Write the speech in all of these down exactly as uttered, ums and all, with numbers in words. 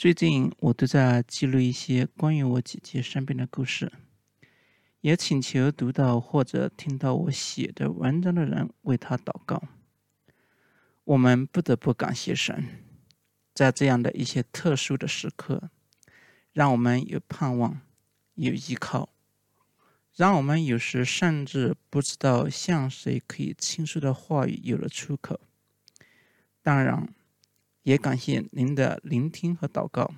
最近我都在记录一些关于我姐姐生病的故事，也请求读到或者听到我写的文章的人为她祷告。我们不得不感谢神，在这样的一些特殊的时刻，让我们有盼望，有依靠，让我们有时甚至不知道向谁可以倾诉的话语有了出口。当然，也感谢您的聆听和祷告。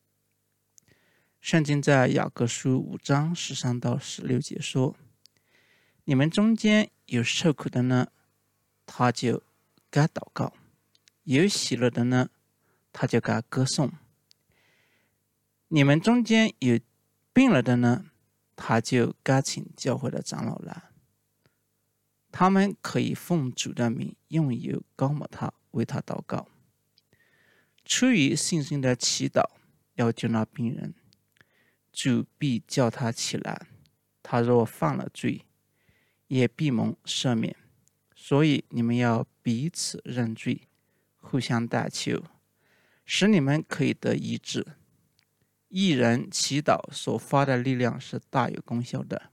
圣经在雅各书五章十三到十六节说：你们中间有受苦的呢，他就该祷告；有喜乐的呢，他就该歌颂；你们中间有病了的呢，他就该请教会的长老来，他们可以奉主的名用油膏抹他，为他祷告。出于信心的祈祷要救那病人，主必叫他起来，他若犯了罪，也必蒙赦免。所以你们要彼此认罪，互相代求，使你们可以得医治。义人祈祷所发的力量是大有功效的。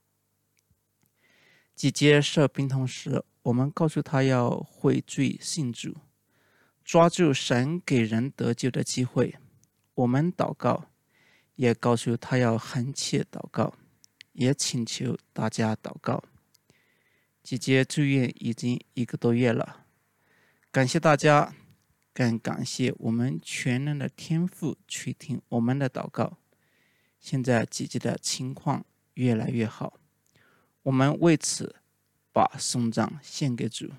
姐姐受病痛时，我们告诉她要悔罪信主，抓住神给人得救的机会。我们祷告，也告诉她要恒切祷告，也请求大家祷告。姐姐住院已经一个多月了，感谢大家，更感谢我们全能的天父垂听我们的祷告。现在姐姐的情况越来越好，我们为此把颂赞献给主。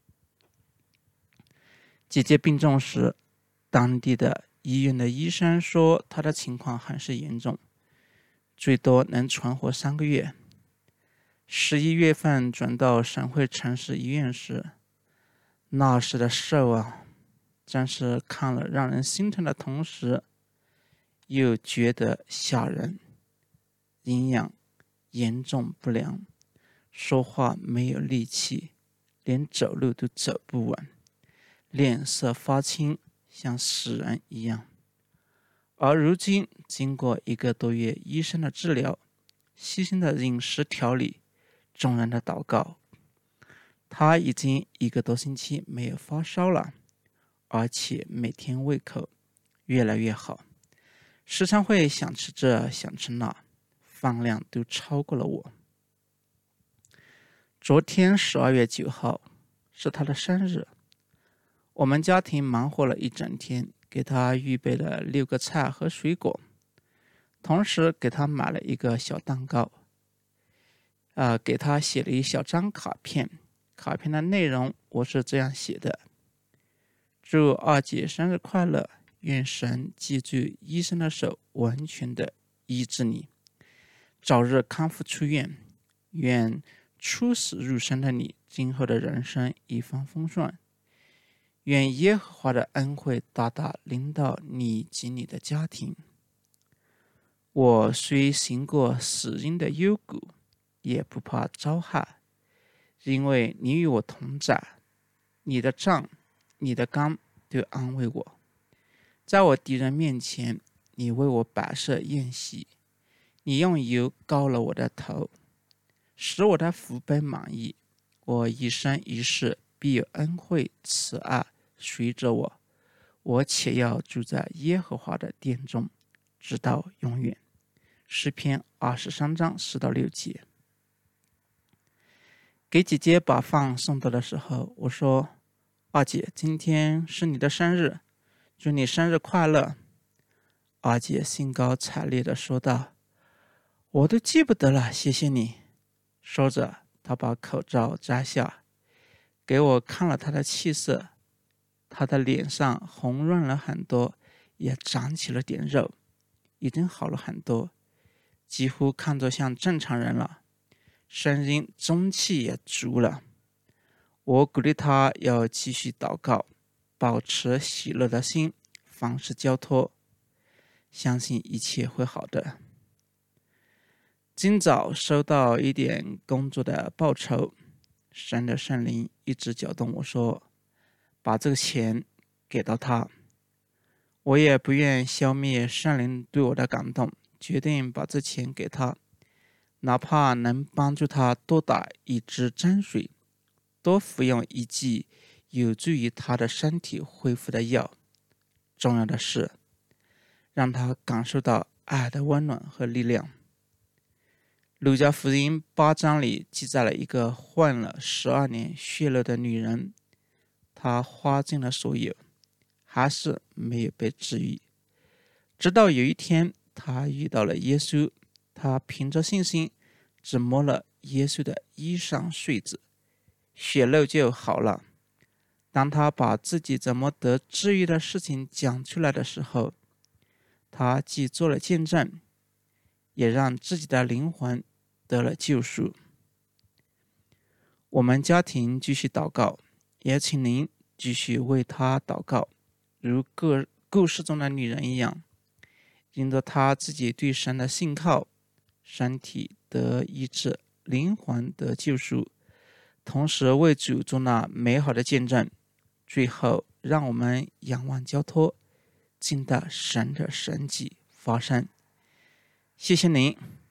姐姐病重时，当地的医院的医生说她的情况很是严重，最多能存活三个月。十一月份转到省会城市医院时，那时的瘦啊，真是看了让人心疼的同时，又觉得吓人。营养严重不良，说话没有力气，连走路都走不稳，脸色发青，像死人一样。而如今经过一个多月医生的治疗，细心的饮食调理，众人的祷告，他已经一个多星期没有发烧了，而且每天胃口越来越好，时常会想吃这想吃那，饭量都超过了我。昨天十二月九号是他的生日，我们家庭忙活了一整天，给他预备了六个菜和水果，同时给他买了一个小蛋糕，呃，给他写了一小张卡片。卡片的内容我是这样写的：祝二姐生日快乐，愿神记住医生的手，完全的医治你，早日康复出院，愿出死入生的你今后的人生一帆风顺，愿耶和华的恩惠大大临到你及你的家庭。我虽行过死荫的幽谷，也不怕遭害，因为你与我同在，你的杖你的竿都安慰我。在我敌人面前，你为我摆设宴席，你用油膏了我的头，使我的福杯满溢。我一生一世必有恩惠慈爱随着我，我且要住在耶和华的殿中，直到永远。诗篇二十三章四到六节。给姐姐把饭送到的时候，我说：二姐，今天是你的生日，祝你生日快乐。二姐兴高采烈地说道：我都记不得了，谢谢你。说着，她把口罩摘下，给我看了她的气色，她的脸上红润了很多，也长起了点肉，已经好了很多，几乎看着像正常人了，声音中气也足了。我鼓励她要继续祷告，保持喜乐的心，凡事交托，相信一切会好的。今早收到一点工作的报酬，神的圣灵一直搅动我说，把这个钱给到他。 我也不愿消灭圣灵对我的感动，决定把这钱给他，哪怕能帮助他多打一支沾水，多服用一剂有助于他的身体恢复的药。重要的是，让他感受到爱的温暖和力量。路加福音八章里记载了一个患了十二年血漏的女人，她花尽了所有，还是没有被治愈。直到有一天，她遇到了耶稣，她凭着信心只摸了耶稣的衣裳穗子，血漏就好了。当她把自己怎么得治愈的事情讲出来的时候，她既做了见证，也让自己的灵魂得了救赎。我们家庭继续祷告，也请您继续为她祷告，如故故事中的女人一样，因着她自己对神的信靠，身体得医治，灵魂得救赎，同时为主做那美好的见证。最后，让我们仰望交托，静待神的神迹发生。谢谢您。